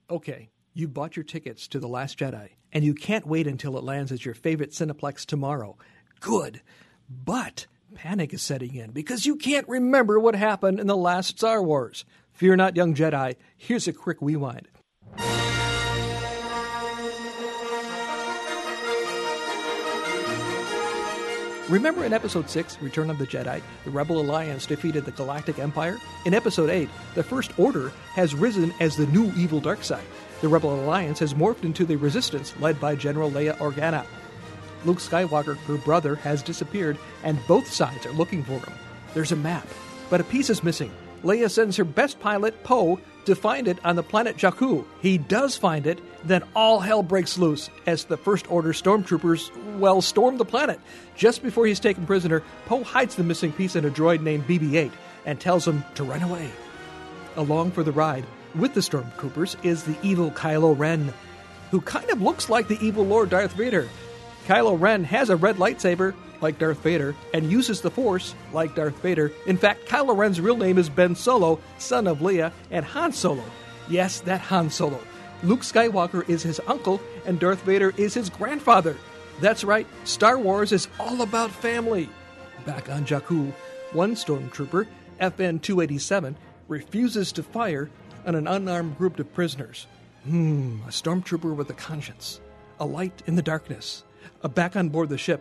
Okay, you bought your tickets to The Last Jedi, and you can't wait until it lands at your favorite Cineplex tomorrow. Good. But panic is setting in because you can't remember what happened in the last Star Wars. Fear not, young Jedi. Here's a quick rewind. Remember in Episode 6, Return of the Jedi, the Rebel Alliance defeated the Galactic Empire? In Episode 8, the First Order has risen as the new evil dark side. The Rebel Alliance has morphed into the Resistance, led by General Leia Organa. Luke Skywalker, her brother, has disappeared, and both sides are looking for him. There's a map, but a piece is missing. Leia sends her best pilot, Poe, to find it on the planet Jakku. He does find it, then all hell breaks loose as the First Order stormtroopers, storm the planet. Just before he's taken prisoner, Poe hides the missing piece in a droid named BB-8 and tells him to run away. Along for the ride with the stormtroopers is the evil Kylo Ren, who kind of looks like the evil Lord Darth Vader. Kylo Ren has a red lightsaber, like Darth Vader, and uses the Force, like Darth Vader. In fact, Kylo Ren's real name is Ben Solo, son of Leia, and Han Solo. Yes, that Han Solo. Luke Skywalker is his uncle, and Darth Vader is his grandfather. That's right, Star Wars is all about family. Back on Jakku, one stormtrooper, FN-287, refuses to fire on an unarmed group of prisoners. A stormtrooper with a conscience. A light in the darkness. Back on board the ship,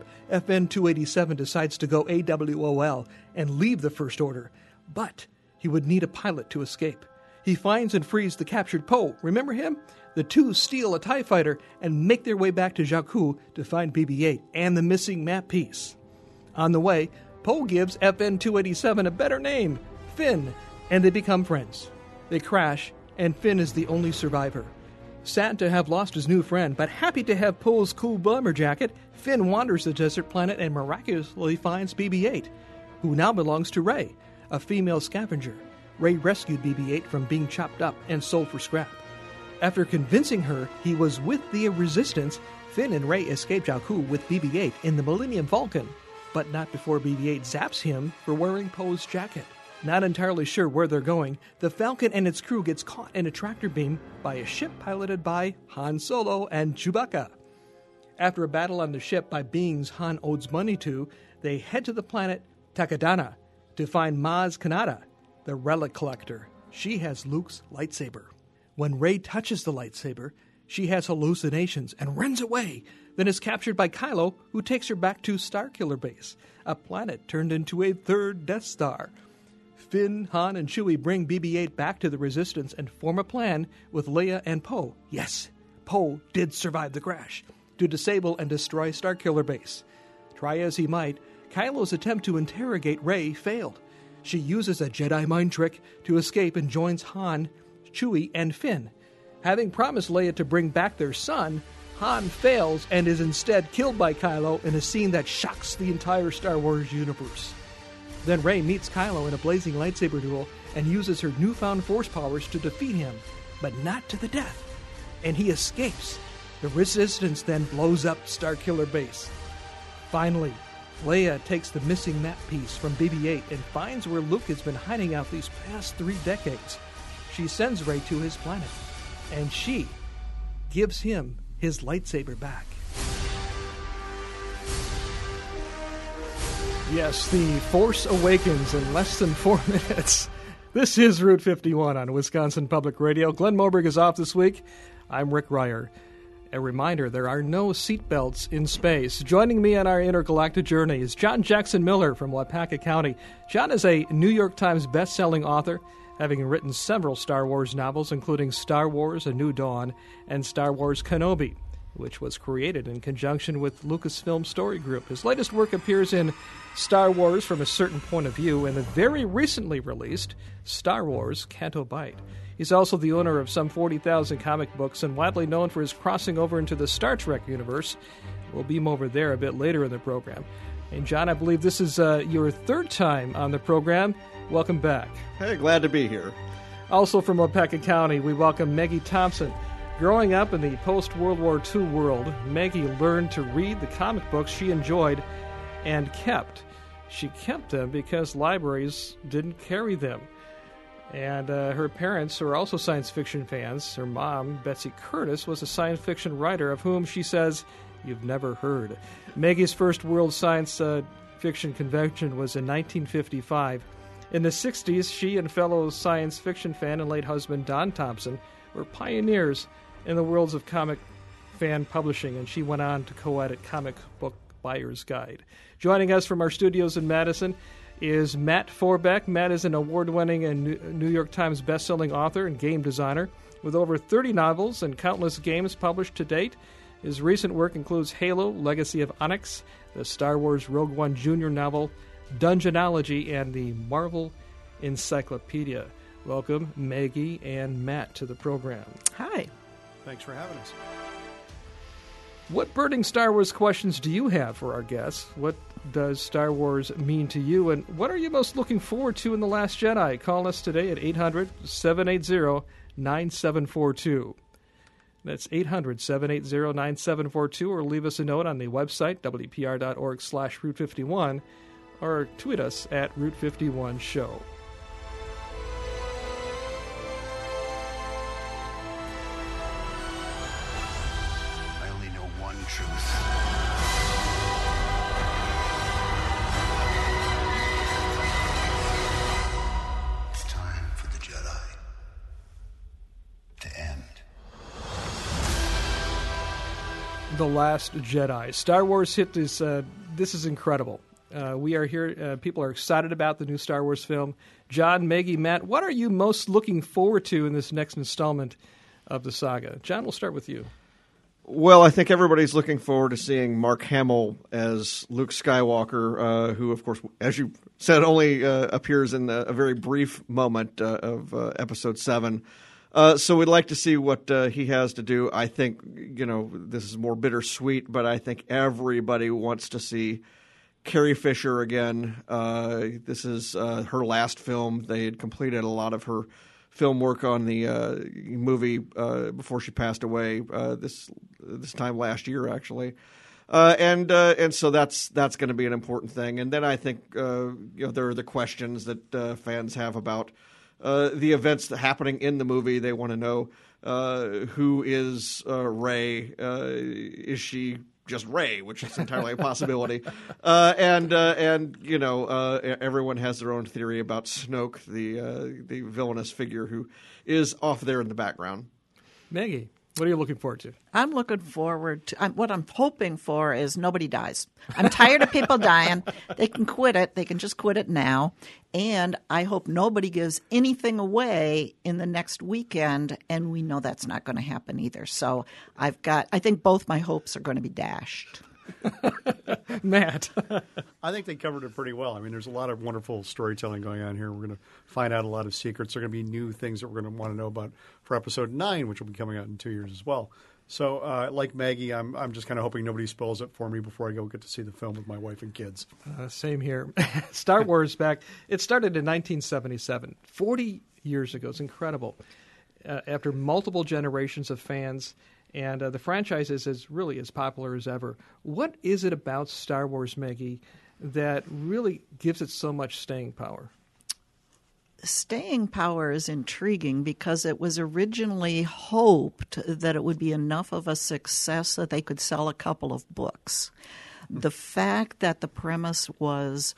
FN-287 decides to go AWOL and leave the First Order. But he would need a pilot to escape. He finds and frees the captured Poe. Remember him? The two steal a TIE fighter and make their way back to Jakku to find BB-8 and the missing map piece. On the way, Poe gives FN-287 a better name, Finn, and they become friends. They crash, and Finn is the only survivor. Sad to have lost his new friend, but happy to have Poe's cool bomber jacket, Finn wanders the desert planet and miraculously finds BB-8, who now belongs to Rey, a female scavenger. Rey rescued BB-8 from being chopped up and sold for scrap. After convincing her he was with the Resistance, Finn and Rey escape Jakku with BB-8 in the Millennium Falcon, but not before BB-8 zaps him for wearing Poe's jacket. Not entirely sure where they're going, the Falcon and its crew gets caught in a tractor beam by a ship piloted by Han Solo and Chewbacca. After a battle on the ship by beings Han owes money to, they head to the planet Takodana to find Maz Kanata, the relic collector. She has Luke's lightsaber. When Rey touches the lightsaber, she has hallucinations and runs away, then is captured by Kylo, who takes her back to Starkiller Base, a planet turned into a third Death Star. Finn, Han, and Chewie bring BB-8 back to the Resistance and form a plan with Leia and Poe. Yes, Poe did survive the crash, to disable and destroy Starkiller Base. Try as he might, Kylo's attempt to interrogate Rey failed. She uses a Jedi mind trick to escape and joins Han, Chewie, and Finn. Having promised Leia to bring back their son, Han fails and is instead killed by Kylo in a scene that shocks the entire Star Wars universe. Then Rey meets Kylo in a blazing lightsaber duel and uses her newfound Force powers to defeat him, but not to the death. And he escapes. The Resistance then blows up Starkiller Base. Finally, Leia takes the missing map piece from BB-8 and finds where Luke has been hiding out these past 3 decades. She sends Rey to his planet, and she gives him his lightsaber back. Yes, the Force Awakens in less than 4 minutes. This is Route 51 on Wisconsin Public Radio. Glenn Moberg is off this week. I'm Rick Ryer. A reminder, there are no seatbelts in space. Joining me on our intergalactic journey is John Jackson Miller from Waupaca County. John is a New York Times best-selling author, having written several Star Wars novels, including Star Wars: A New Dawn and Star Wars: Kenobi, which was created in conjunction with Lucasfilm Story Group. His latest work appears in Star Wars from a Certain Point of View and the very recently released Star Wars: Canto Bight. He's also the owner of some 40,000 comic books and widely known for his crossing over into the Star Trek universe. We'll beam over there a bit later in the program. And John, I believe this is your 3rd time on the program. Welcome back. Hey, glad to be here. Also from Waupaca County, we welcome Maggie Thompson. Growing up in the post-World War II world, Maggie learned to read the comic books she enjoyed and kept. She kept them because libraries didn't carry them. And her parents, who are also science fiction fans, her mom, Betsy Curtis, was a science fiction writer of whom she says you've never heard. Maggie's first World Science Fiction Convention was in 1955. In the 60s, she and fellow science fiction fan and late husband Don Thompson were pioneers in the worlds of comic fan publishing, and she went on to co-edit Comic Book Buyer's Guide. Joining us from our studios in Madison is Matt Forbeck. Matt is an award-winning and New York Times best-selling author and game designer with over 30 novels and countless games published to date. His recent work includes Halo, Legacy of Onyx, the Star Wars Rogue One Jr. novel, Dungeonology, and the Marvel Encyclopedia. Welcome, Maggie and Matt, to the program. Hi. Thanks for having us. What burning Star Wars questions do you have for our guests? What does Star Wars mean to you? And what are you most looking forward to in The Last Jedi? Call us today at 800-780-9742. That's 800-780-9742, or leave us a note on the website, wpr.org/Route51, or tweet us at Route51Show. Truth. It's time for the Jedi to end. The Last Jedi. Star Wars hit this. This is incredible. We are here. People are excited about the new Star Wars film. John, Maggie, Matt, what are you most looking forward to in this next installment of the saga? John, we'll start with you. Well, I think everybody's looking forward to seeing Mark Hamill as Luke Skywalker, who, of course, as you said, only appears in a very brief moment of Episode 7. So we'd like to see what he has to do. I think, this is more bittersweet, but I think everybody wants to see Carrie Fisher again. This is her last film. They had completed a lot of her film work on the movie before she passed away this time last year, actually, and so that's going to be an important thing. And then I think there are the questions that fans have about the events that happening in the movie. They want to know who is Rey? Is she just Rey, which is entirely a possibility, and everyone has their own theory about Snoke, the villainous figure who is off there in the background. Maggie, what are you looking forward to? I'm looking forward to what I'm hoping for is nobody dies. I'm tired of people dying. They can quit it. They can just quit it now. And I hope nobody gives anything away in the next weekend. And we know that's not going to happen either. So I think both my hopes are going to be dashed. Matt. I think they covered it pretty well. I mean, there's a lot of wonderful storytelling going on here. We're going to find out a lot of secrets. There are going to be new things that we're going to want to know about for Episode 9, which will be coming out in 2 years as well. So, like Maggie, I'm just kind of hoping nobody spoils it for me before I go get to see the film with my wife and kids. Same here. Star Wars back. It started in 1977, 40 years ago. It's incredible. After multiple generations of fans, and the franchise is really as popular as ever. What is it about Star Wars, Maggie, that really gives it so much staying power? Staying power is intriguing because it was originally hoped that it would be enough of a success that they could sell a couple of books. The fact that the premise was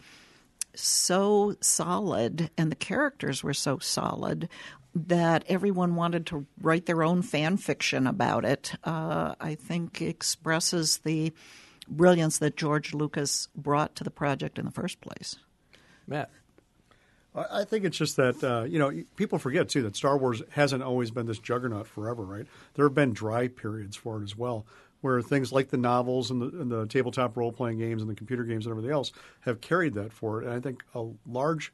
so solid and the characters were so solid that everyone wanted to write their own fan fiction about it, I think expresses the brilliance that George Lucas brought to the project in the first place. Matt. I think it's just that, people forget, too, that Star Wars hasn't always been this juggernaut forever, right? There have been dry periods for it as well, where things like the novels and the tabletop role-playing games and the computer games and everything else have carried that for it. And I think a large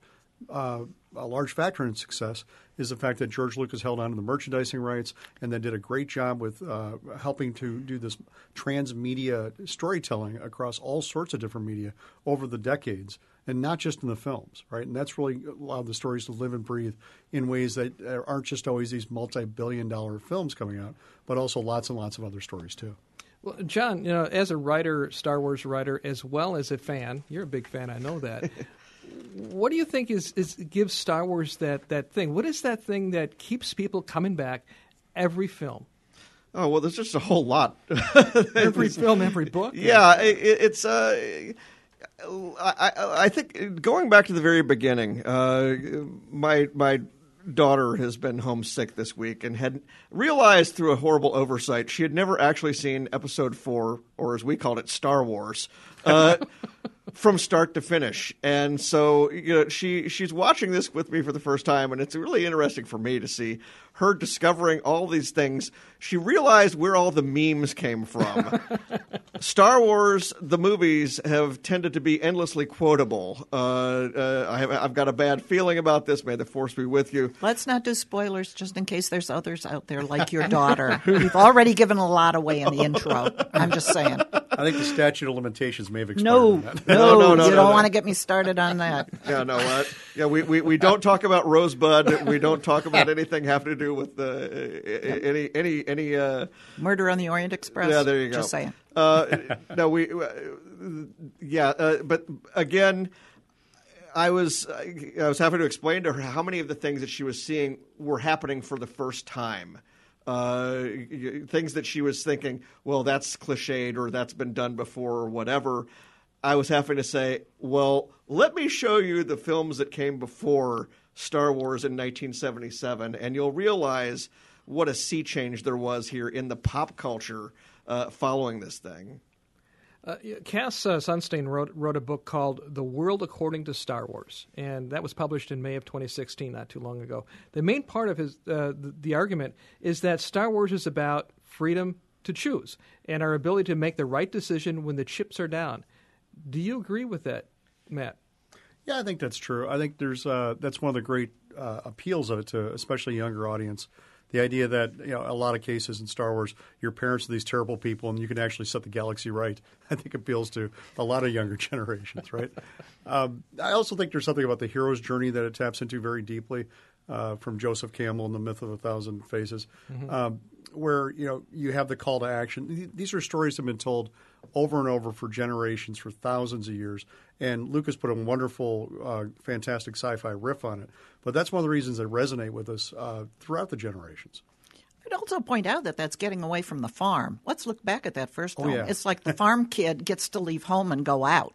factor in success is the fact that George Lucas held on to the merchandising rights and then did a great job with helping to do this transmedia storytelling across all sorts of different media over the decades, and not just in the films, right? And that's really allowed the stories to live and breathe in ways that aren't just always these multi-billion-dollar films coming out, but also lots and lots of other stories too. Well, John, as a writer, Star Wars writer, as well as a fan, you're a big fan, I know that. what do you think is gives Star Wars that thing? What is that thing that keeps people coming back every film? Oh, well, there's just a whole lot. Every film, every book? Yeah, it's... I think going back to the very beginning, my daughter has been homesick this week and had realized through a horrible oversight she had never actually seen Episode 4, or as we called it, Star Wars, from start to finish. And so she's watching this with me for the first time, and it's really interesting for me to see her discovering all these things. She realized where all the memes came from. Star Wars, the movies, have tended to be endlessly quotable. I've got a bad feeling about this. May the Force be with you. Let's not do spoilers just in case there's others out there like your daughter. We've already given a lot away in the intro. I'm just saying. I think the statute of limitations may have expired. No, on that. no, you don't want to get me started on that. Yeah, no, what? Yeah, we don't talk about Rosebud. We don't talk about anything having to do with any Murder on the Orient Express. Yeah, there you go. Just saying. No, but again, I was having to explain to her how many of the things that she was seeing were happening for the first time. Things that she was thinking, well, that's cliched or that's been done before or whatever. I was having to say, well, let me show you the films that came before Star Wars in 1977, and you'll realize what a sea change there was here in the pop culture following this thing. Cass Sunstein wrote a book called The World According to Star Wars, and that was published in May of 2016, not too long ago. The main part of his the argument is that Star Wars is about freedom to choose and our ability to make the right decision when the chips are down. Do you agree with that, Matt? Yeah, I think that's true. I think there's that's one of the great appeals of it to especially younger audience. The idea that a lot of cases in Star Wars, your parents are these terrible people, and you can actually set the galaxy right. I think appeals to a lot of younger generations, right? I also think there's something about the hero's journey that it taps into very deeply, from Joseph Campbell and The Myth of a Thousand Faces, where you have the call to action. These are stories that have been told over and over for generations, for thousands of years. And Lucas put a wonderful, fantastic sci-fi riff on it. But that's one of the reasons that resonate with us throughout the generations. I'd also point out that that's getting away from the farm. Let's look back at that first film. Yeah. It's like the farm kid gets to leave home and go out.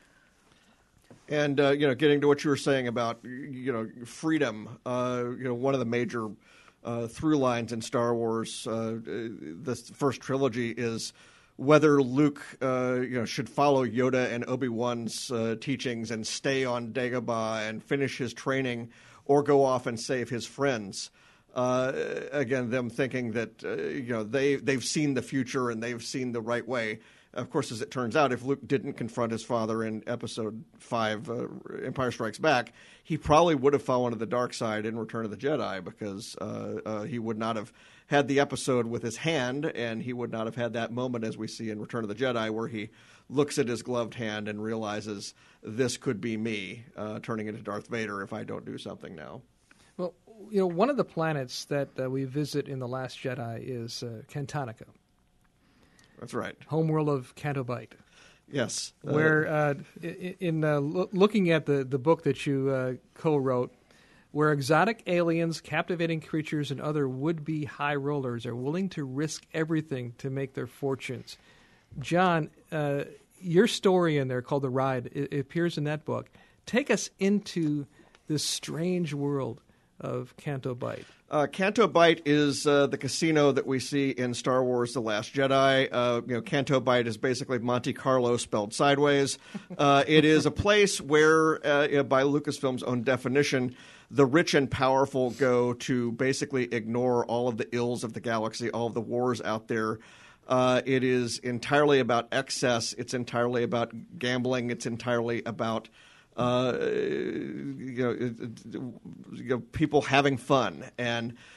And getting to what you were saying about freedom, one of the major through lines in Star Wars, this first trilogy, is whether Luke should follow Yoda and Obi-Wan's teachings and stay on Dagobah and finish his training, or go off and save his friends. Again, them thinking that they've seen the future and they've seen the right way. Of course, as it turns out, if Luke didn't confront his father in Episode 5, Empire Strikes Back, he probably would have fallen to the dark side in Return of the Jedi, because he would not have had the episode with his hand, and he would not have had that moment, as we see in Return of the Jedi, where he looks at his gloved hand and realizes, this could be me turning into Darth Vader if I don't do something now. Well, one of the planets that we visit in The Last Jedi is Cantonica. That's right. Homeworld of Canto Bight. Yes. Where, looking at the book that you co-wrote, where exotic aliens, captivating creatures, and other would-be high rollers are willing to risk everything to make their fortunes. John, your story in there called The Ride, it appears in that book. Take us into this strange world of Canto Bight. Canto Bight is the casino that we see in Star Wars The Last Jedi. Canto Bight is basically Monte Carlo spelled sideways. It is a place where, by Lucasfilm's own definition, the rich and powerful go to basically ignore all of the ills of the galaxy, all of the wars out there. It is entirely about excess. It's entirely about gambling. It's entirely about people having fun. And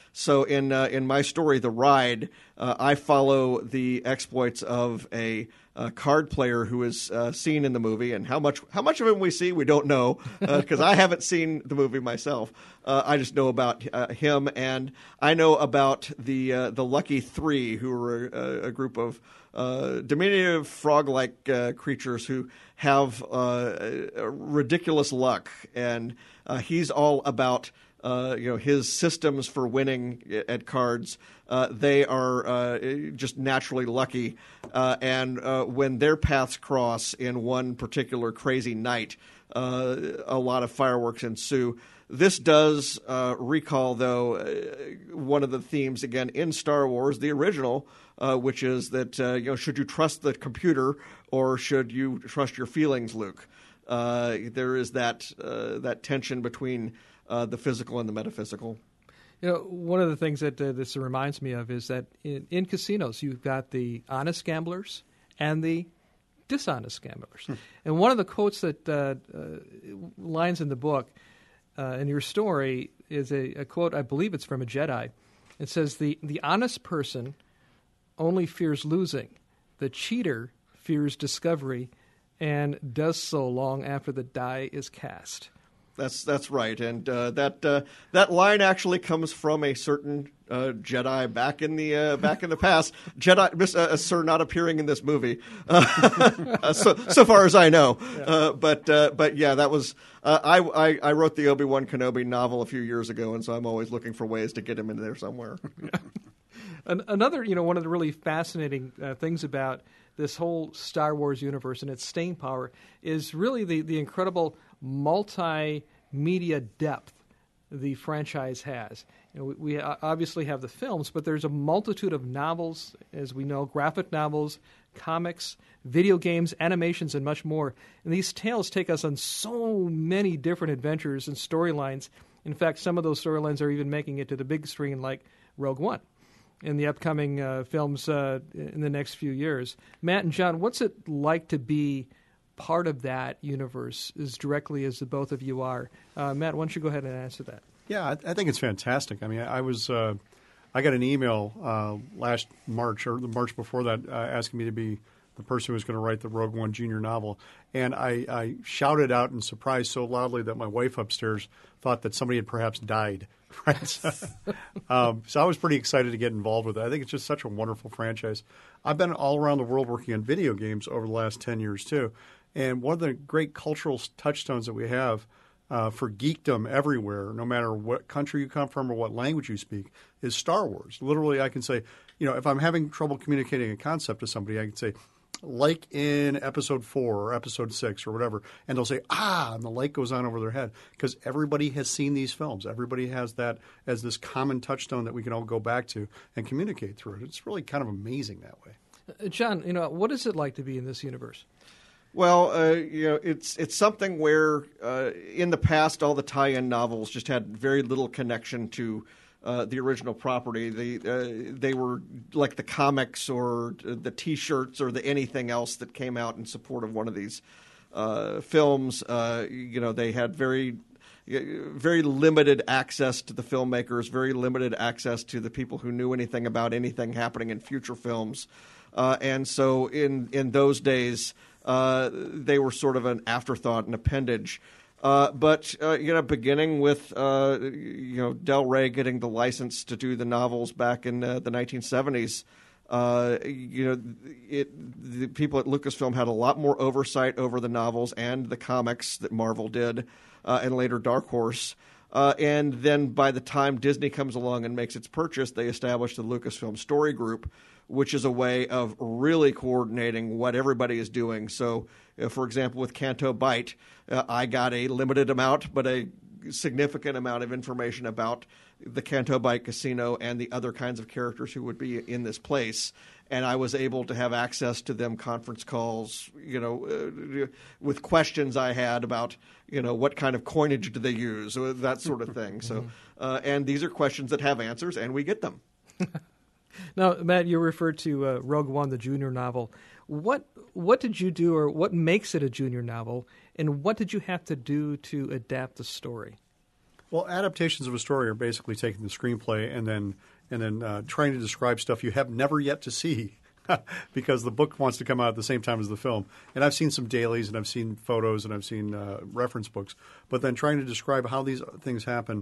So in my story, The Ride, I follow the exploits of a card player who is seen in the movie, and how much of him we see, we don't know because I haven't seen the movie myself. I just know about him, and I know about the Lucky Three, who are a group of diminutive frog-like creatures who have ridiculous luck, and he's all about his systems for winning at cards. They are just naturally lucky, and when their paths cross in one particular crazy night, a lot of fireworks ensue. This does recall, though, one of the themes again in Star Wars, the original, which is that should you trust the computer or should you trust your feelings, Luke? There is that tension between the physical and the metaphysical. One of the things that this reminds me of is that in casinos you've got the honest gamblers and the dishonest gamblers. And one of the quotes that lines in the book in your story is a quote, I believe it's from a Jedi. It says, the honest person only fears losing. The cheater fears discovery and does so long after the die is cast. That's right, and that line actually comes from a certain Jedi back in the past. Jedi, sir, not appearing in this movie, so far as I know. Yeah. But yeah, that was I wrote the Obi-Wan Kenobi novel a few years ago, and so I'm always looking for ways to get him in there somewhere. Another, one of the really fascinating things about this whole Star Wars universe and its staying power is really the incredible multimedia depth the franchise has. We obviously have the films, but there's a multitude of novels, as we know, graphic novels, comics, video games, animations, and much more. And these tales take us on so many different adventures and storylines. In fact, some of those storylines are even making it to the big screen, like Rogue One, in the upcoming films in the next few years. Matt and John, what's it like to be part of that universe as directly as the both of you are? Matt, why don't you go ahead and answer that? Yeah, I think it's fantastic. I mean, I got an email last March or the March before that asking me to be the person who was going to write the Rogue One Junior novel. And I shouted out in surprise so loudly that my wife upstairs thought that somebody had perhaps died. Right? So I was pretty excited to get involved with it. I think it's just such a wonderful franchise. I've been all around the world working on video games over the last 10 years too. And one of the great cultural touchstones that we have for geekdom everywhere, no matter what country you come from or what language you speak, is Star Wars. Literally, I can say, if I'm having trouble communicating a concept to somebody, I can say, like in episode 4 or episode 6 or whatever, and they'll say, and the light goes on over their head because everybody has seen these films. Everybody has that as this common touchstone that we can all go back to and communicate through it. It's really kind of amazing that way. John, what is it like to be in this universe? Well, it's something where in the past all the tie-in novels just had very little connection to the original property. They were like the comics or the T-shirts or the anything else that came out in support of one of these films. They had very limited access to the filmmakers, very limited access to the people who knew anything about anything happening in future films. And so in those days, they were sort of an afterthought, an appendage. But beginning with Del Rey getting the license to do the novels back in the 1970s, the people at Lucasfilm had a lot more oversight over the novels and the comics that Marvel did, and later Dark Horse. And then by the time Disney comes along and makes its purchase, they established the Lucasfilm Story Group, which is a way of really coordinating what everybody is doing. So, for example, with Canto Bight, I got a limited amount, but a significant amount of information about the Canto Bight Casino and the other kinds of characters who would be in this place. And I was able to have access to them conference calls, with questions I had about, what kind of coinage do they use, that sort of thing. So, and these are questions that have answers, and we get them. Now, Matt, you referred to Rogue One, the junior novel. What did you do, or what makes it a junior novel, and what did you have to do to adapt the story? Well, adaptations of a story are basically taking the screenplay and then trying to describe stuff you have never yet to see because the book wants to come out at the same time as the film. And I've seen some dailies and I've seen photos and I've seen reference books, but then trying to describe how these things happen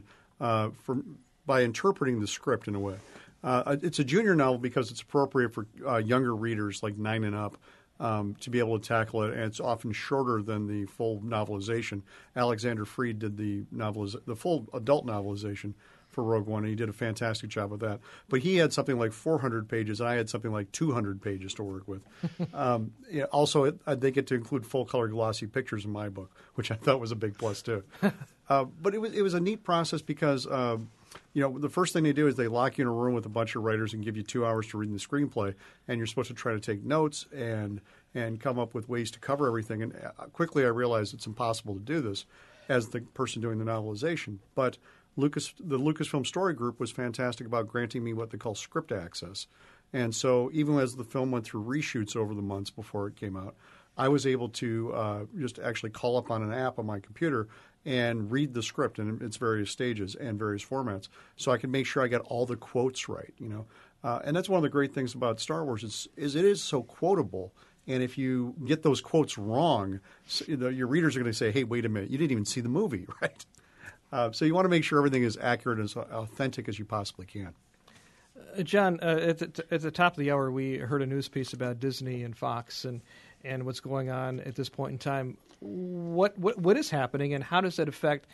by interpreting the script in a way. It's a junior novel because it's appropriate for younger readers like 9 and up. To be able to tackle it, and it's often shorter than the full novelization. Alexander Freed did the full adult novelization for Rogue One, and he did a fantastic job with that. But he had something like 400 pages, and I had something like 200 pages to work with. Also, they get to include full-color glossy pictures in my book, which I thought was a big plus too. But it was a neat process because the first thing they do is they lock you in a room with a bunch of writers and give you 2 hours to read the screenplay, and you're supposed to try to take notes and come up with ways to cover everything. And quickly I realized it's impossible to do this as the person doing the novelization. But the Lucasfilm Story Group was fantastic about granting me what they call script access. And so even as the film went through reshoots over the months before it came out, I was able to just actually call up on an app on my computer and read the script in its various stages and various formats, so I can make sure I get all the quotes right. And that's one of the great things about Star Wars is it is so quotable. And if you get those quotes wrong, your readers are going to say, "Hey, wait a minute, you didn't even see the movie, right?" So you want to make sure everything is accurate and as authentic as you possibly can. John, at the top of the hour, we heard a news piece about Disney and Fox and what's going on at this point in time. What is happening, and how does that affect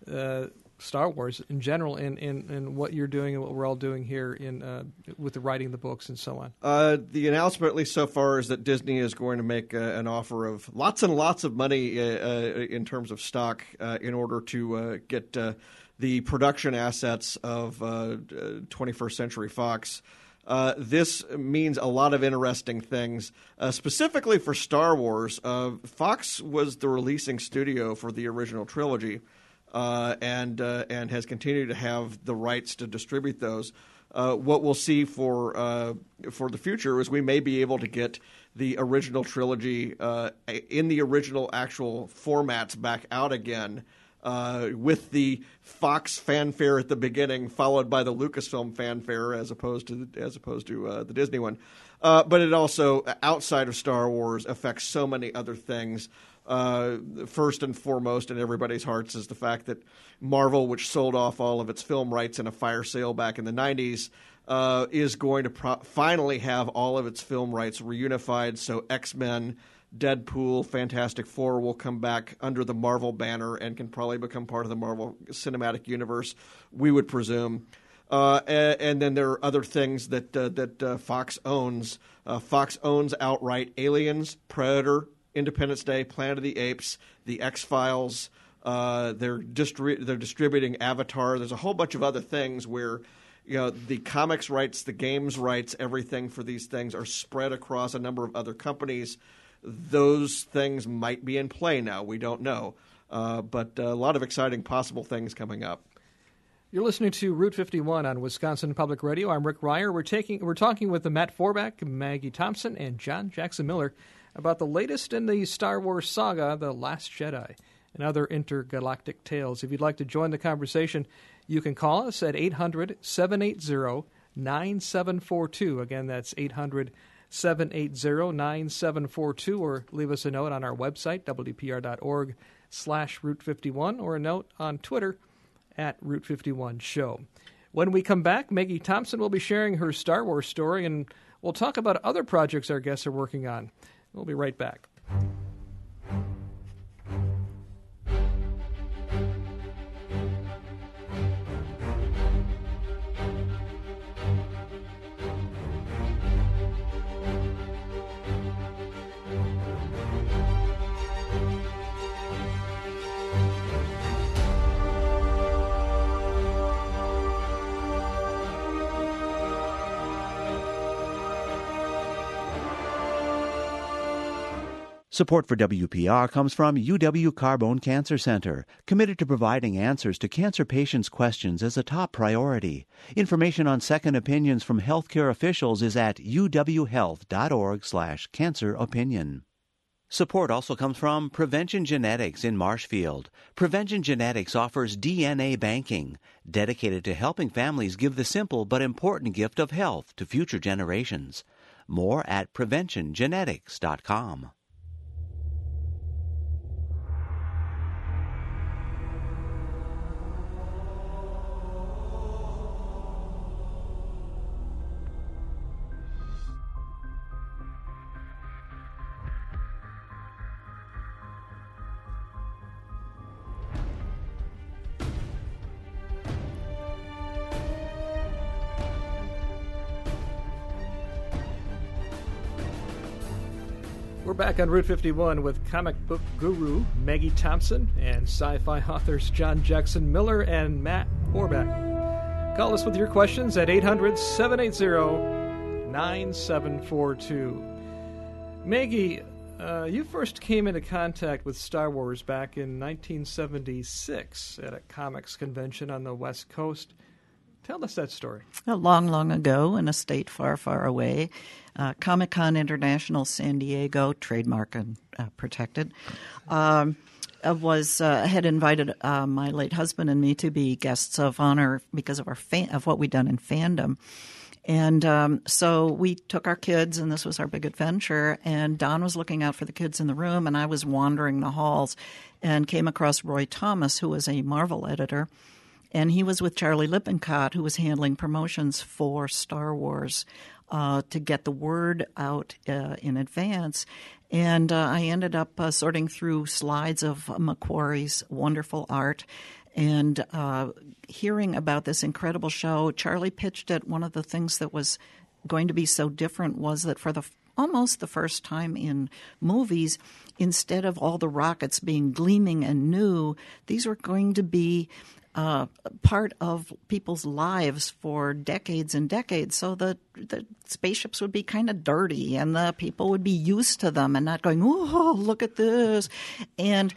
Star Wars in general, in what you're doing and what we're all doing here with the writing the books and so on? The announcement, at least so far, is that Disney is going to make an offer of lots and lots of money in terms of stock in order to get the production assets of 21st Century Fox. This means a lot of interesting things, specifically for Star Wars. Fox was the releasing studio for the original trilogy, and has continued to have the rights to distribute those. What we'll see for the future is we may be able to get the original trilogy in the original actual formats back out again. With the Fox fanfare at the beginning, followed by the Lucasfilm fanfare, as opposed to the Disney one. But it also, outside of Star Wars, affects so many other things. First and foremost in everybody's hearts is the fact that Marvel, which sold off all of its film rights in a fire sale back in the 90s, is going to finally have all of its film rights reunified. So X-Men, Deadpool, Fantastic Four will come back under the Marvel banner and can probably become part of the Marvel Cinematic Universe, we would presume. And then there are other things that Fox owns. Fox owns outright Aliens, Predator, Independence Day, Planet of the Apes, The X-Files. They're distributing Avatar. There's a whole bunch of other things where the comics rights, the games rights, everything for these things are spread across a number of other companies. Those things might be in play now. We don't know. But a lot of exciting possible things coming up. You're listening to Route 51 on Wisconsin Public Radio. I'm Rick Ryer. We're talking with Matt Forback, Maggie Thompson, and John Jackson Miller about the latest in the Star Wars saga, The Last Jedi, and other intergalactic tales. If you'd like to join the conversation, you can call us at 800-780-9742. Again, that's 800-780-9742, or leave us a note on our website, wpr.org/Route51, or a note on Twitter at Route 51 Show. When we come back, Maggie Thompson will be sharing her Star Wars story, and we'll talk about other projects our guests are working on. We'll be right back. Support for WPR comes from UW Carbone Cancer Center, committed to providing answers to cancer patients' questions as a top priority. Information on second opinions from healthcare officials is at uwhealth.org/canceropinion. Support also comes from Prevention Genetics in Marshfield. Prevention Genetics offers DNA banking, dedicated to helping families give the simple but important gift of health to future generations. More at PreventionGenetics.com. We're back on Route 51 with comic book guru Maggie Thompson and sci-fi authors John Jackson Miller and Matt Horvath. Call us with your questions at 800-780-9742. Maggie, you first came into contact with Star Wars back in 1976 at a comics convention on the West Coast. Tell us that story. Long, long ago in a state far, far away, Comic-Con International San Diego, trademark and protected, had invited my late husband and me to be guests of honor because of of what we'd done in fandom. And so we took our kids, and this was our big adventure, and Don was looking out for the kids in the room, and I was wandering the halls and came across Roy Thomas, who was a Marvel editor. And he was with Charlie Lippincott, who was handling promotions for Star Wars to get the word out in advance. And I ended up sorting through slides of Macquarie's wonderful art and hearing about this incredible show. Charlie pitched it. One of the things that was going to be so different was that for almost the first time in movies, instead of all the rockets being gleaming and new, these were going to be part of people's lives for decades and decades. So the spaceships would be kind of dirty, and the people would be used to them and not going, "Oh, look at this." And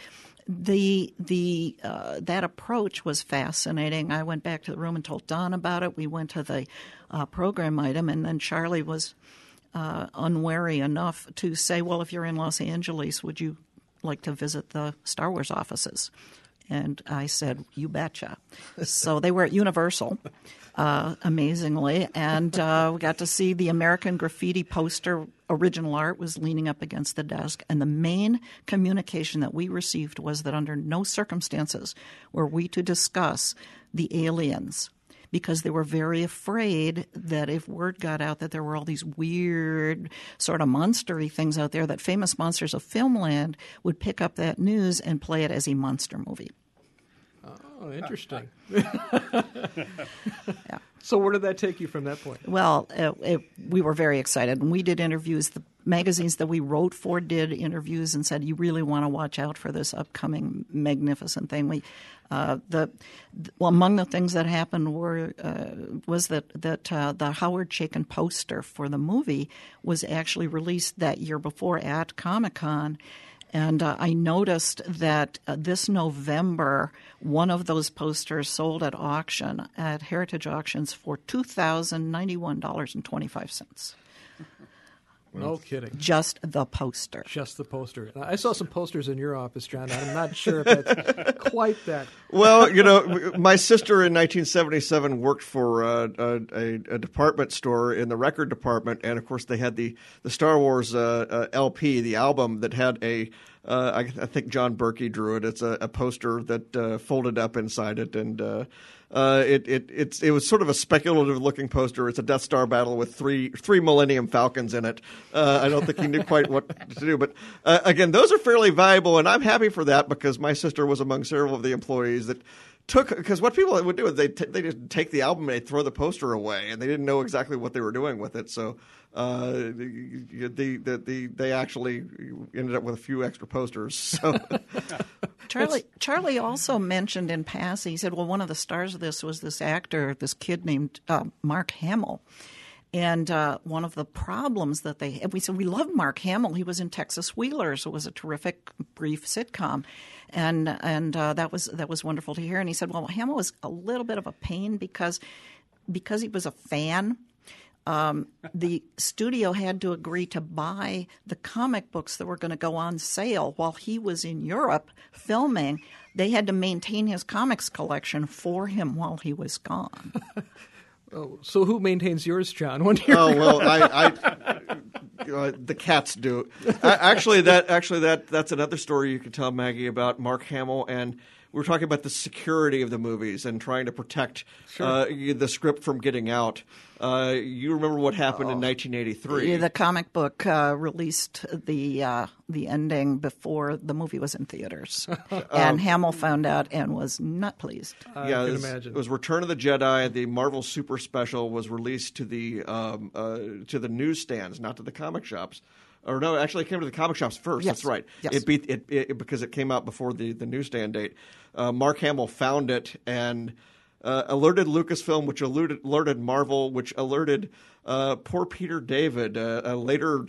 that approach was fascinating. I went back to the room and told Don about it. We went to the program item, and then Charlie was unwary enough to say, "Well, if you're in Los Angeles, would you like to visit the Star Wars offices?" And I said, "You betcha." So they were at Universal, amazingly, and we got to see the American Graffiti poster. Original art was leaning up against the desk, and the main communication that we received was that under no circumstances were we to discuss the aliens, because they were very afraid that if word got out that there were all these weird sort of monstery things out there, that Famous Monsters of Filmland would pick up that news and play it as a monster movie. Oh, interesting. Yeah. So where did that take you from that point? Well, we were very excited. And we did interviews. The magazines that we wrote for did interviews and said, you really want to watch out for this upcoming magnificent thing. Among the things that happened was that the Howard Chaykin poster for the movie was actually released that year before at Comic-Con. And I noticed that this November, one of those posters sold at auction at Heritage Auctions for $2,091.25. No kidding. Just the poster. Just the poster. I saw some posters in your office, John. I'm not sure if that's quite that. Well, my sister in 1977 worked for a department store in the record department, and of course they had the Star Wars LP, the album that had I think John Berkey drew it. It's a poster that folded up inside it, and it was sort of a speculative looking poster. It's a Death Star battle with three Millennium Falcons in it. I don't think he knew quite what to do, but again, those are fairly valuable, and I'm happy for that because my sister was among several of the employees that because what people would do is they just take the album and they throw the poster away, and they didn't know exactly what they were doing with it. So they actually ended up with a few extra posters. So. Charlie also mentioned in passing, he said, well, one of the stars of this was this actor, this kid named Mark Hamill. And one of the problems that they had, we said, we loved Mark Hamill. He was in Texas Wheelers. It was a terrific, brief sitcom. And that was wonderful to hear. And he said, well, Hamill was a little bit of a pain because he was a fan. the studio had to agree to buy the comic books that were going to go on sale while he was in Europe filming. They had to maintain his comics collection for him while he was gone. Oh, so who maintains yours, John? When you're Oh well, the cats do. That's another story you could tell, Maggie, about Mark Hamill, and we were talking about the security of the movies and trying to protect the script from getting out. You remember what happened in 1983? The comic book released the ending before the movie was in theaters, and Hamill found out and was not pleased. I can imagine. It was Return of the Jedi. The Marvel Super Special was released to the newsstands, not to the comic shops. Or no, actually, it came to the comic shops first. Yes. That's right. Yes. It beat it because it came out before the newsstand date. Mark Hamill found it and alerted Lucasfilm, which alerted Marvel, which alerted poor Peter David, a later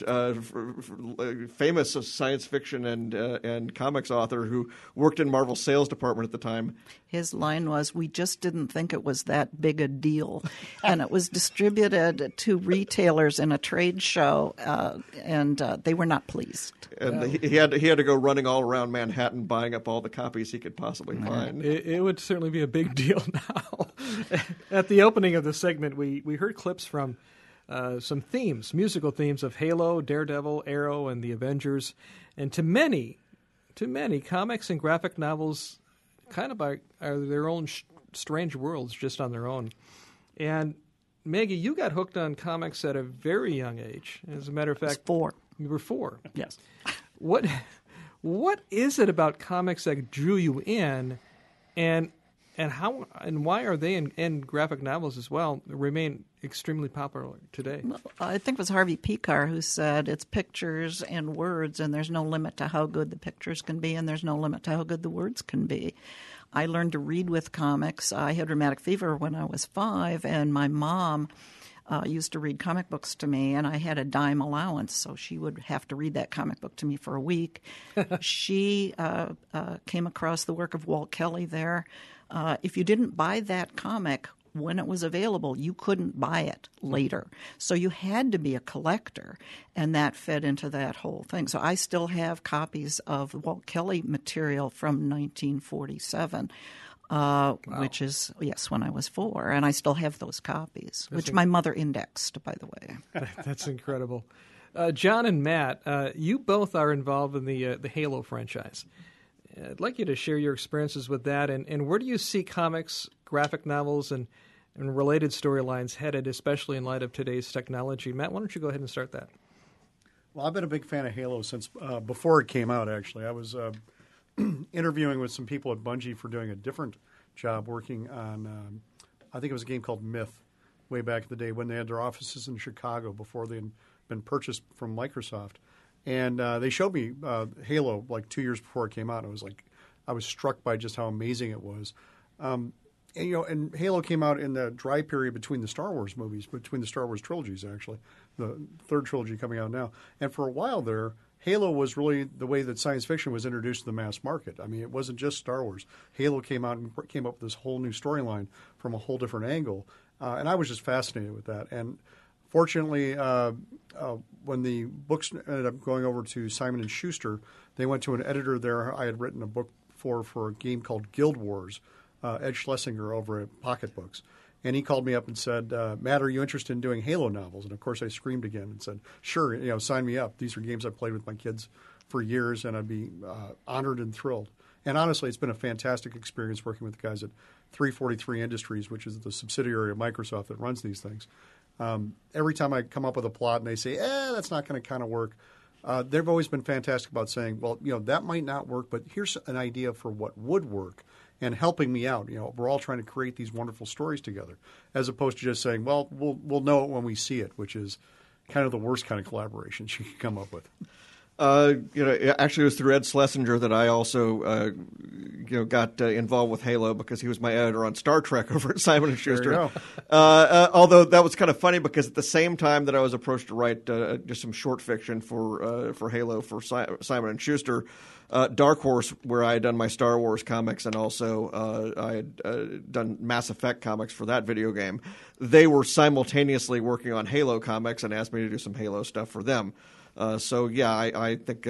famous science fiction and comics author who worked in Marvel's sales department at the time. His line was, "We just didn't think it was that big a deal." And it was distributed to retailers in a trade show, and they were not pleased. And he had to go running all around Manhattan buying up all the copies he could possibly find. It would certainly be a big deal now. At the opening of the segment, we heard clips from some themes, musical themes of Halo, Daredevil, Arrow, and the Avengers. And to many, comics and graphic novels kind of are their own strange worlds just on their own. And Maggie, you got hooked on comics at a very young age. As a matter of fact, 4. You were 4. Yes. What is it about comics that drew you in, and how and why are they and graphic novels as well remain extremely popular today? Well, I think it was Harvey Pekar who said it's pictures and words, and there's no limit to how good the pictures can be, and there's no limit to how good the words can be. I learned to read with comics. I had rheumatic fever when I was 5, and my mom used to read comic books to me, and I had a dime allowance, so she would have to read that comic book to me for a week. She came across the work of Walt Kelly there. If you didn't buy that comic when it was available, you couldn't buy it later. So you had to be a collector, and that fed into that whole thing. So I still have copies of Walt Kelly material from 1947. Wow. Which is, when I was 4. And I still have those copies, which my mother indexed, by the way. That's incredible. John and Matt, you both are involved in the Halo franchise. I'd like you to share your experiences with that, and where do you see comics, graphic novels, and related storylines headed, especially in light of today's technology? Matt, why don't you go ahead and start that? Well, I've been a big fan of Halo since before it came out, actually. I was interviewing with some people at Bungie for doing a different job working on, I think it was a game called Myth, way back in the day when they had their offices in Chicago before they had been purchased from Microsoft. And they showed me Halo like 2 years before it came out. And I was struck by just how amazing it was. And Halo came out in the dry period between the Star Wars movies, between the Star Wars trilogies, actually, the third trilogy coming out now. And for a while there, Halo was really the way that science fiction was introduced to the mass market. I mean, it wasn't just Star Wars. Halo came out and came up with this whole new storyline from a whole different angle. And I was just fascinated with that. And fortunately, when the books ended up going over to Simon & Schuster, they went to an editor there I had written a book for a game called Guild Wars, Ed Schlesinger over at Pocket Books. And he called me up and said, Matt, are you interested in doing Halo novels? And, of course, I screamed again and said, sure, sign me up. These are games I've played with my kids for years, and I'd be honored and thrilled. And honestly, it's been a fantastic experience working with the guys at 343 Industries, which is the subsidiary of Microsoft that runs these things. Every time I come up with a plot and they say, that's not going to kind of work, they've always been fantastic about saying, well, that might not work, but here's an idea for what would work, and helping me out. We're all trying to create these wonderful stories together, as opposed to just saying, well, we'll know it when we see it, which is kind of the worst kind of collaborations you can come up with. Actually, it was through Ed Schlesinger that I also, got involved with Halo because he was my editor on Star Trek over at Simon & Schuster. There you go. Although that was kind of funny because at the same time that I was approached to write just some short fiction for Halo for Simon & Schuster, Dark Horse, where I had done my Star Wars comics and also I had done Mass Effect comics for that video game. they were simultaneously working on Halo comics and asked me to do some Halo stuff for them. So yeah, I think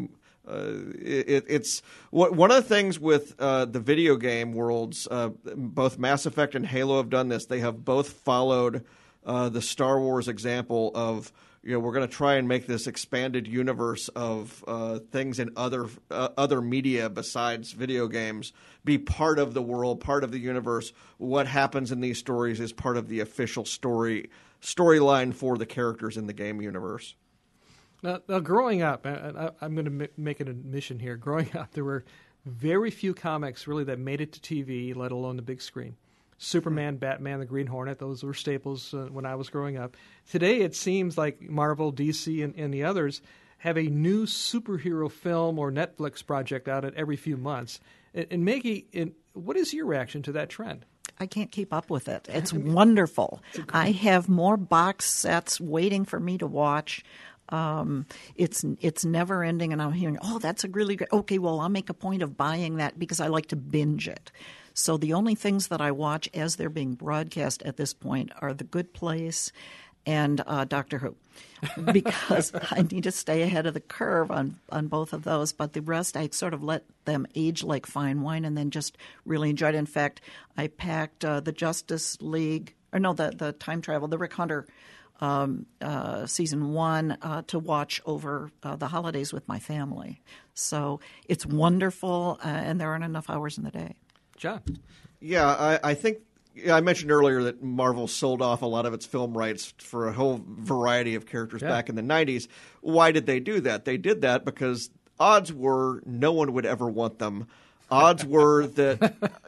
it's one of the things with the video game worlds. Both Mass Effect and Halo have done this. They have both followed the Star Wars example of, we're going to try and make this expanded universe of things in other media besides video games be part of the world, part of the universe. What happens in these stories is part of the official storyline for the characters in the game universe. Now, growing up, I'm going to make an admission here. Growing up, there were very few comics really that made it to TV, let alone the big screen. Superman, Batman, the Green Hornet, those were staples when I was growing up. Today, it seems like Marvel, DC, and the others have a new superhero film or Netflix project out at every few months. And Maggie, what is your reaction to that trend? I can't keep up with it. It's wonderful. I have more box sets waiting for me to watch. It's never ending, and I'm hearing, that's a really great. Okay, well, I'll make a point of buying that because I like to binge it. So the only things that I watch as they're being broadcast at this point are The Good Place and Doctor Who, because I need to stay ahead of the curve on both of those. But the rest, I sort of let them age like fine wine and then just really enjoyed it. In fact, I packed the Justice League, the Time Travel, the Rick Hunter season 1 to watch over the holidays with my family. So it's wonderful, and there aren't enough hours in the day. John? Yeah, I think I mentioned earlier that Marvel sold off a lot of its film rights for a whole variety of characters back in the 90s. Why did they do that? They did that because odds were no one would ever want them. Odds were that,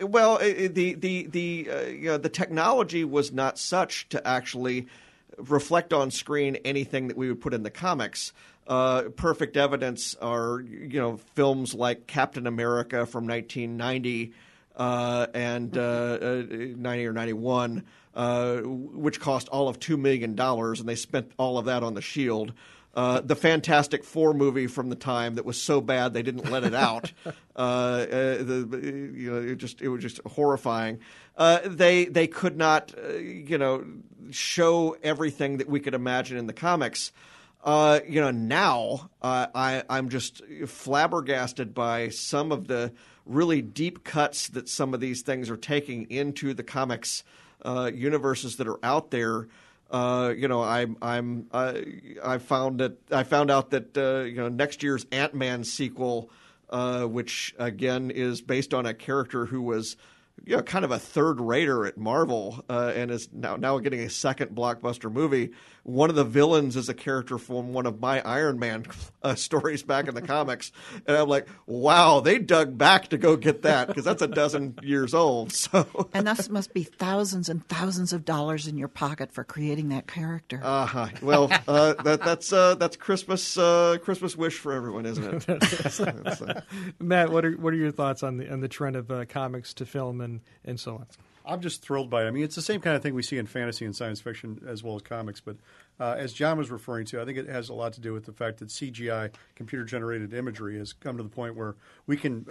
the technology was not such to actually reflect on screen anything that we would put in the comics. Perfect evidence are, films like Captain America from 1990 and 90 or 91, which cost all of $2 million, and they spent all of that on the Shield. The Fantastic Four movie from the time that was so bad they didn't let it out. It was just horrifying. They could not, show everything that we could imagine in the comics. Now I'm just flabbergasted by some of the really deep cuts that some of these things are taking into the comics universes that are out there. I found out that next year's Ant-Man sequel, which again is based on a character who was kind of a third-rater at Marvel and is now getting a second blockbuster movie. One of the villains is a character from one of my Iron Man stories back in the comics. And I'm like, wow, they dug back to go get that because that's a dozen years old. So, and that must be thousands and thousands of dollars in your pocket for creating that character. Well, that's Christmas wish for everyone, isn't it? Matt, what are your thoughts on the trend of comics to film and so on? I'm just thrilled by it. I mean, it's the same kind of thing we see in fantasy and science fiction as well as comics. But as John was referring to, I think it has a lot to do with the fact that CGI, computer-generated imagery, has come to the point where we can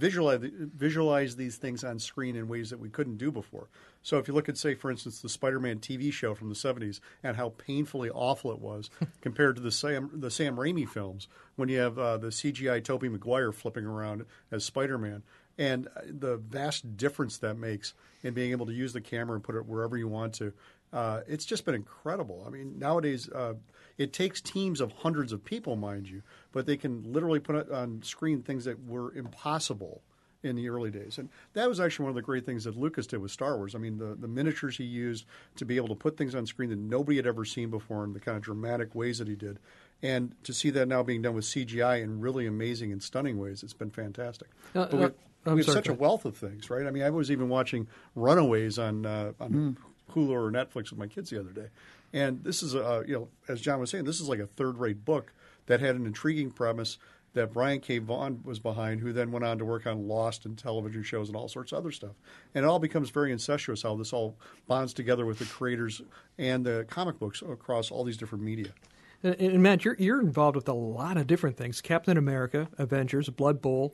visualize these things on screen in ways that we couldn't do before. So if you look at, say, for instance, the Spider-Man TV show from the 70s and how painfully awful it was compared to the Sam Raimi films when you have the CGI Tobey Maguire flipping around as Spider-Man. And the vast difference that makes in being able to use the camera and put it wherever you want to, it's just been incredible. I mean, nowadays it takes teams of hundreds of people, mind you, but they can literally put on screen things that were impossible in the early days. And that was actually one of the great things that Lucas did with Star Wars. I mean, the miniatures he used to be able to put things on screen that nobody had ever seen before in the kind of dramatic ways that he did. And to see that now being done with CGI in really amazing and stunning ways, it's been fantastic. We have such a wealth of things, right? I mean, I was even watching Runaways on Hulu or Netflix with my kids the other day. And this is, as John was saying, this is like a third-rate book that had an intriguing premise that Brian K. Vaughan was behind, who then went on to work on Lost and television shows and all sorts of other stuff. And it all becomes very incestuous how this all bonds together with the creators and the comic books across all these different media. And Matt, you're involved with a lot of different things: Captain America, Avengers, Blood Bowl,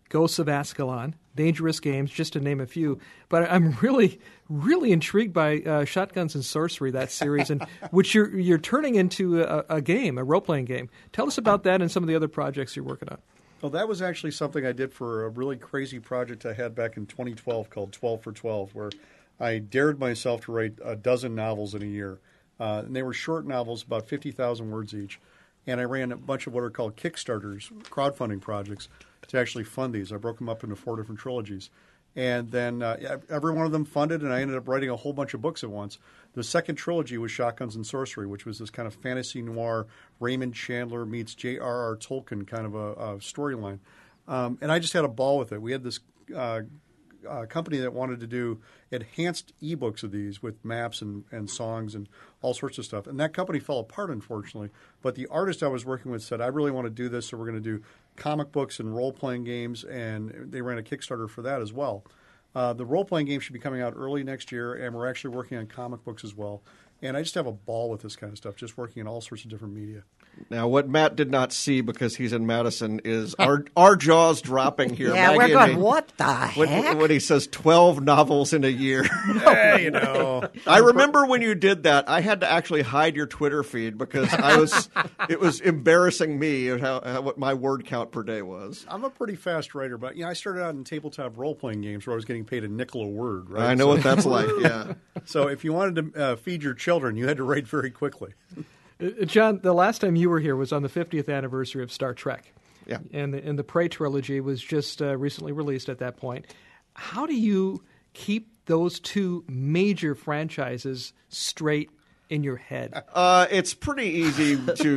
Ghosts of Ascalon, Dangerous Games, just to name a few. But I'm really, really intrigued by Shotguns and Sorcery, that series, and which you're turning into a game, a role-playing game. Tell us about that and some of the other projects you're working on. Well, that was actually something I did for a really crazy project I had back in 2012 called 12 for 12, where I dared myself to write a dozen novels in a year. And they were short novels, about 50,000 words each. And I ran a bunch of what are called Kickstarters, crowdfunding projects, to actually fund these. I broke them up into 4 different trilogies. And then every one of them funded, and I ended up writing a whole bunch of books at once. The second trilogy was Shotguns and Sorcery, which was this kind of fantasy noir, Raymond Chandler meets J.R.R. Tolkien kind of a storyline. And I just had a ball with it. We had this company that wanted to do enhanced ebooks of these with maps and songs and all sorts of stuff. And that company fell apart, unfortunately. But the artist I was working with said, I really want to do this, so we're going to do comic books and role-playing games, and they ran a Kickstarter for that as well. The role-playing game should be coming out early next year, and we're actually working on comic books as well. And I just have a ball with this kind of stuff, just working in all sorts of different media. Now, what Matt did not see because he's in Madison is our jaws dropping here. Yeah, Maggie we're and going, me, what the heck? when he says 12 novels in a year. Hey, you know. I remember when you did that, I had to actually hide your Twitter feed because it was embarrassing me of what my word count per day was. I'm a pretty fast writer, but I started out in tabletop role-playing games where I was getting paid a nickel a word. Right? I know what that's like, yeah. So if you wanted to feed your children, you had to write very quickly. John, the last time you were here was on the 50th anniversary of Star Trek. Yeah. And the Prey trilogy was just recently released at that point. How do you keep those two major franchises straight in your head? It's pretty easy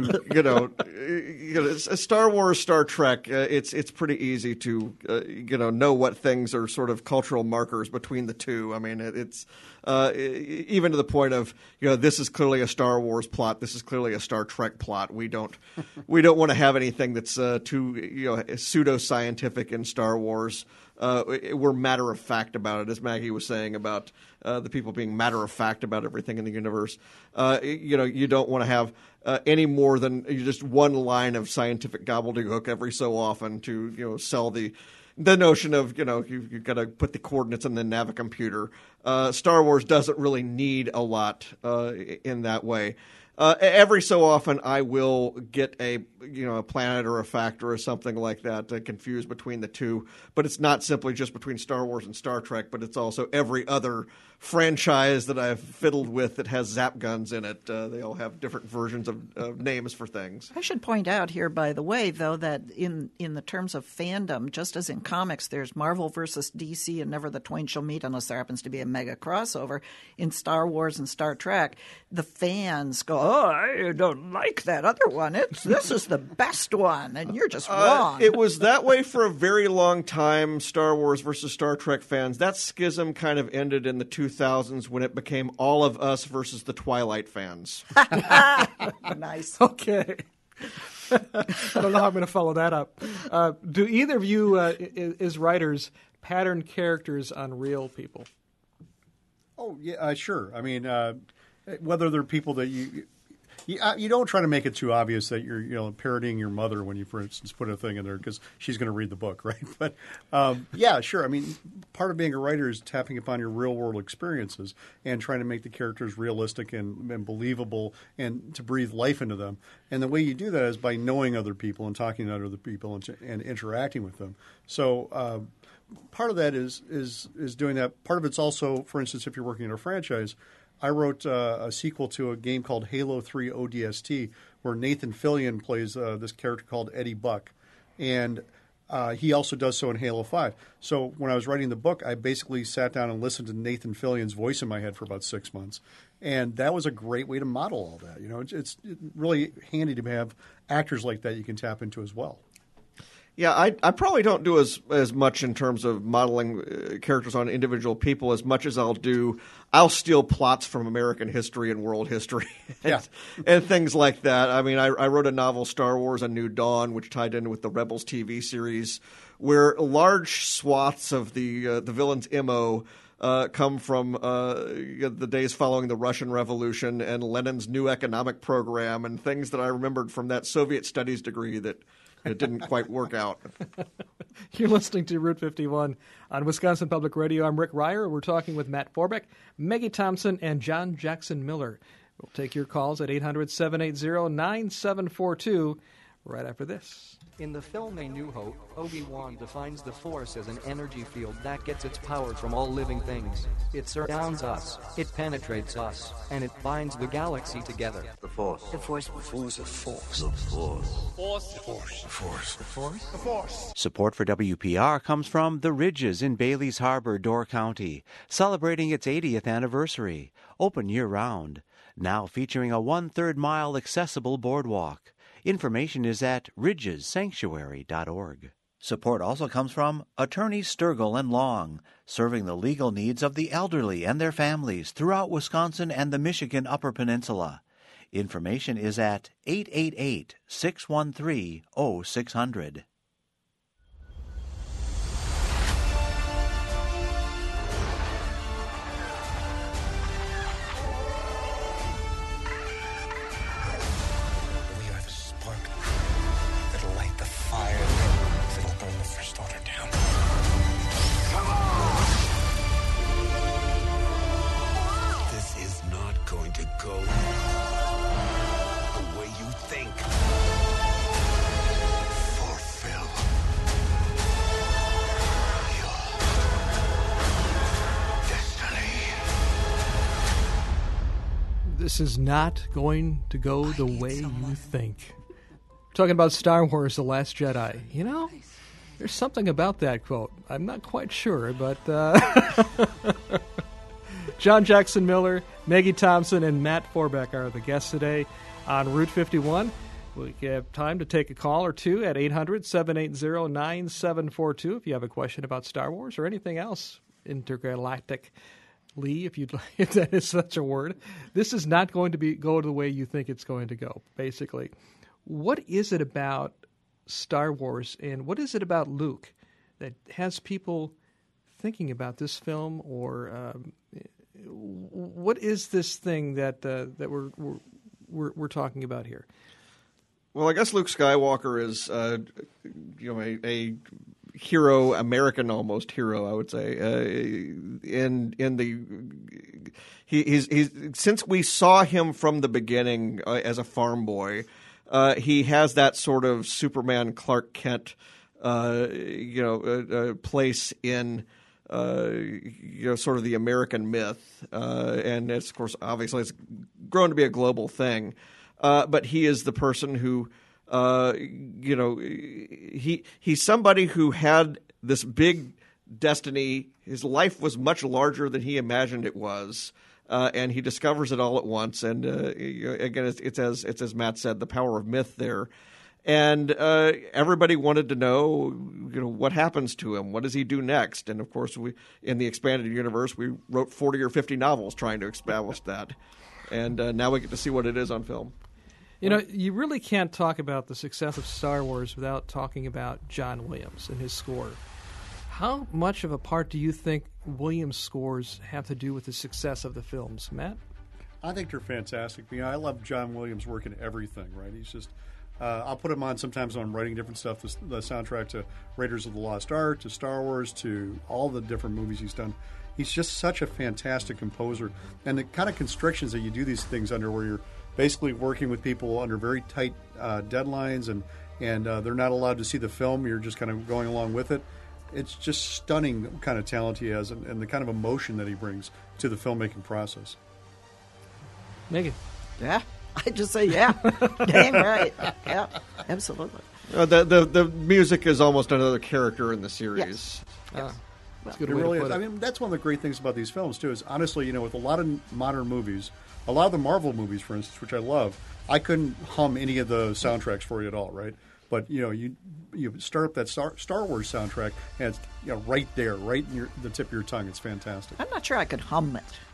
to, Star Wars, Star Trek, it's pretty easy to, know what things are sort of cultural markers between the two. I mean, it's even to the point of, this is clearly a Star Wars plot. This is clearly a Star Trek plot. We don't want to have anything that's too, pseudo-scientific in Star Wars. We're matter-of-fact about it, as Maggie was saying about the people being matter-of-fact about everything in the universe. You don't want to have any more than just one line of scientific gobbledygook every so often to sell the notion of you've got to put the coordinates in the Navicomputer. Star Wars doesn't really need a lot in that way. Every so often, I will get a planet or a fact or something like that confused between the two. But it's not simply just between Star Wars and Star Trek, but it's also every other franchise that I've fiddled with that has zap guns in it. They all have different versions of names for things. I should point out here, by the way, though, that in the terms of fandom, just as in comics, there's Marvel versus DC, and never the twain shall meet unless there happens to be a mega crossover. In Star Wars and Star Trek, the fans go, "Oh, I don't like that other one. This is the best one, and you're just wrong." It was that way for a very long time, Star Wars versus Star Trek fans. That schism kind of ended in the 2000s when it became all of us versus the Twilight fans. Nice. Okay. I don't know how I'm going to follow that up. Do either of you, as writers, pattern characters on real people? Oh, yeah, sure. I mean, whether they're people that you don't try to make it too obvious that you're parodying your mother when you, for instance, put a thing in there because she's going to read the book, right? But yeah, sure. I mean, part of being a writer is tapping upon your real world experiences and trying to make the characters realistic and believable and to breathe life into them. And the way you do that is by knowing other people and talking to other people and interacting with them. So part of that is doing that. Part of it's also, for instance, if you're working in a franchise. I wrote a sequel to a game called Halo 3 ODST where Nathan Fillion plays this character called Eddie Buck. And he also does so in Halo 5. So when I was writing the book, I basically sat down and listened to Nathan Fillion's voice in my head for about 6 months. And that was a great way to model all that. It's really handy to have actors like that you can tap into as well. Yeah, I probably don't do as much in terms of modeling characters on individual people as much as I'll steal plots from American history and world history and things like that. I mean, I wrote a novel, Star Wars: A New Dawn, which tied in with the Rebels TV series, where large swaths of the villain's MO come from the days following the Russian Revolution and Lenin's new economic program and things that I remembered from that Soviet studies degree that it didn't quite work out. You're listening to Route 51 on Wisconsin Public Radio. I'm Rick Ryer. We're talking with Matt Forbeck, Maggie Thompson, and John Jackson Miller. We'll take your calls at 800-780-9742 right after this. In the film A New Hope, Obi-Wan defines the Force as an energy field that gets its power from all living things. It surrounds us, it penetrates us, and it binds the galaxy together. The Force. The Force. The Force. The Force. The Force. Force. The Force. The Force. The Force. The Force. Support for WPR comes from The Ridges in Bailey's Harbor, Door County, celebrating its 80th anniversary. Open year-round. Now featuring a 1/3 mile accessible boardwalk. Information is at ridgessanctuary.org. Support also comes from Attorneys Sturgill and Long, serving the legal needs of the elderly and their families throughout Wisconsin and the Michigan Upper Peninsula. Information is at 888-613-0600. This is not going to go the way you think. Talking about Star Wars The Last Jedi. You know, there's something about that quote. I'm not quite sure, but John Jackson Miller, Maggie Thompson, and Matt Forbeck are the guests today on Route 51. We have time to take a call or two at 800-780-9742 if you have a question about Star Wars or anything else intergalactic. Lee, if that is such a word. This is not going to go the way you think it's going to go, basically. What is it about Star Wars and what is it about Luke that has people thinking about this film, or what is this thing that we're talking about here? Well, I guess Luke Skywalker is a hero, American almost hero, I would say. He's since we saw him from the beginning as a farm boy, he has that sort of Superman Clark Kent, place in sort of the American myth, and it's, of course, obviously it's grown to be a global thing. But he is the person who, he's somebody who had this big destiny. His life was much larger than he imagined it was, and he discovers it all at once. And again, it's as Matt said, the power of myth there. And everybody wanted to know, what happens to him? What does he do next? And of course, we in the expanded universe, we wrote 40 or 50 novels trying to establish that. And now we get to see what it is on film. You really can't talk about the success of Star Wars without talking about John Williams and his score. How much of a part do you think Williams' scores have to do with the success of the films, Matt? I think they're fantastic. I love John Williams' work in everything, right? He's just, I'll put him on sometimes when I'm writing different stuff, the soundtrack to Raiders of the Lost Ark, to Star Wars, to all the different movies he's done. He's just such a fantastic composer. And the kind of constrictions that you do these things under, where you're basically working with people under very tight deadlines, and they're not allowed to see the film. You're just kind of going along with it. It's just stunning the kind of talent he has and the kind of emotion that he brings to the filmmaking process. Megan? Yeah, I just say yeah. Dang right. Yeah, absolutely. The music is almost another character in the series. Yes. That's a good It way really to is. put it. I mean, that's one of the great things about these films, too, is honestly, with a lot of modern movies, a lot of the Marvel movies, for instance, which I love, I couldn't hum any of the soundtracks for you at all, right? But, you start up that Star Wars soundtrack, and it's right there, right in the tip of your tongue. It's fantastic. I'm not sure I could hum it.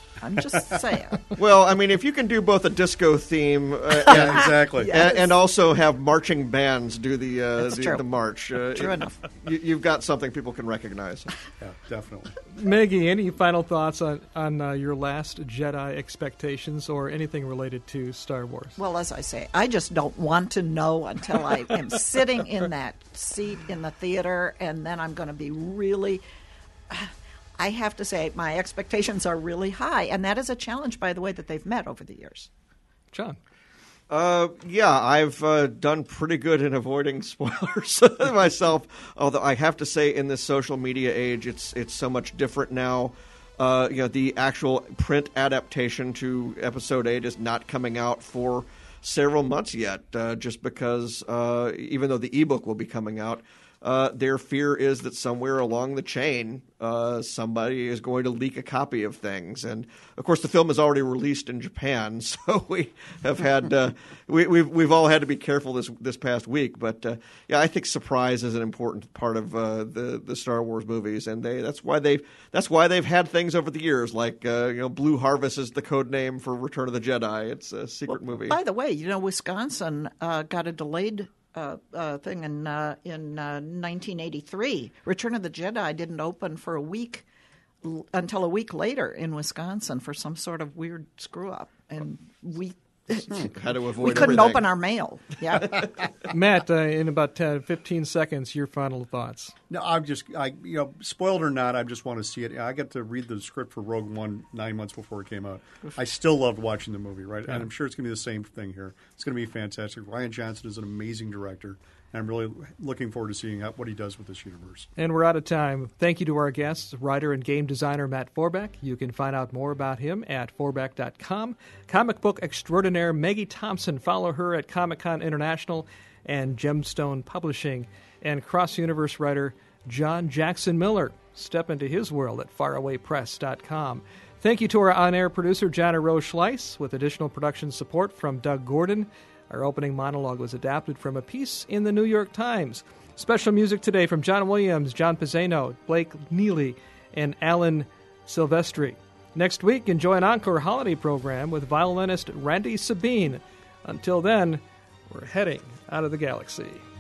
I'm just saying. Well, I mean, if you can do both a disco theme Yeah, exactly. Yes. and also have marching bands do true. the march, True enough. You've got something people can recognize. Yeah, definitely. Maggie, any final thoughts on your Last Jedi expectations or anything related to Star Wars? Well, as I say, I just don't want to know until I am sitting in that seat in the theater, and then I'm going to be really. I have to say, my expectations are really high, and that is a challenge, by the way, that they've met over the years. John? Yeah, I've done pretty good in avoiding spoilers myself. Although I have to say, in this social media age, it's so much different now. The actual print adaptation to Episode 8 is not coming out for several months yet, just because even though the ebook will be coming out, their fear is that somewhere along the chain, somebody is going to leak a copy of things. And of course, the film is already released in Japan, so we have had we've all had to be careful this past week. But yeah, I think surprise is an important part of the Star Wars movies, and that's why they've had things over the years, like Blue Harvest is the code name for Return of the Jedi. It's a secret movie. By the way, Wisconsin got a delayed thing in 1983. Return of the Jedi didn't open for a week until a week later in Wisconsin for some sort of weird screw up, and we How to avoid we couldn't everything. open our mail. Yeah, Matt, in about 15 seconds, your final thoughts. No, spoiled or not, I just want to see it. I got to read the script for Rogue One 9 months before it came out. I still loved watching the movie, right? And I'm sure it's going to be the same thing here. It's going to be fantastic. Rian Johnson is an amazing director, and I'm really looking forward to seeing what he does with this universe. And we're out of time. Thank you to our guests, writer and game designer Matt Forbeck. You can find out more about him at forbeck.com. Comic book extraordinaire Maggie Thompson. Follow her at Comic-Con International and Gemstone Publishing. And cross-universe writer John Jackson Miller. Step into his world at farawaypress.com. Thank you to our on-air producer, Jana Rose Schleiss, with additional production support from Doug Gordon. Our opening monologue was adapted from a piece in the New York Times. Special music today from John Williams, John Pizzano, Blake Neely, and Alan Silvestri. Next week, enjoy an encore holiday program with violinist Randy Sabine. Until then, we're heading out of the galaxy.